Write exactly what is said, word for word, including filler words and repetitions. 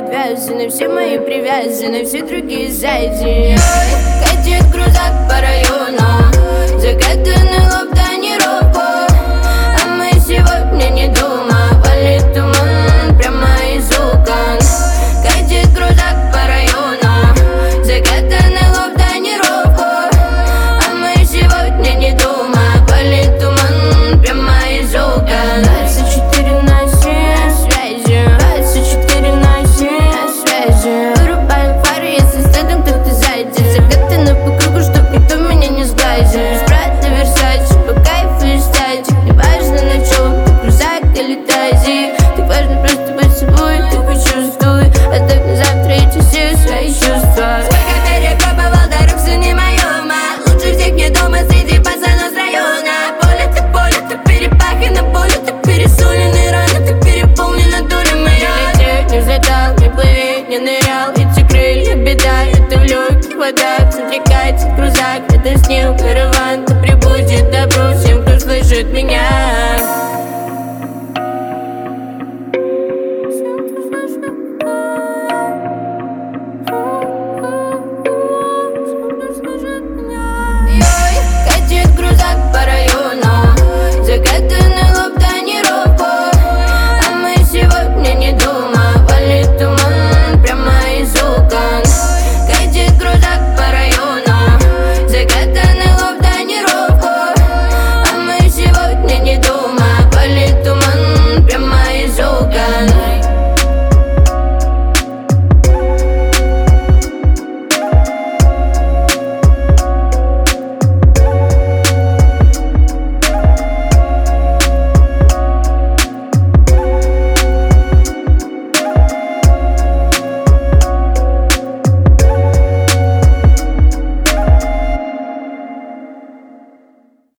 отвязаны, все мои привязаны, все другие сзади. Катит крузак по району, закатанный лоб, тонировку, а мы сегодня не дома, валит туман прямо из окон. Катит крузак по району, закатанный лоб, тонировку, а мы сегодня не дома, валит туман прямо из окон. двадцать четыре на семь связи, двадцать четыре на семь связи. Вырубаем фары, если следом кто-то сзади, закатаны по кругу, чтоб никто меня не сглазил. Без брата Версачи, по кайфу и стати. Не важно на чем, ты крузак или тазик, так важно просто быть собой.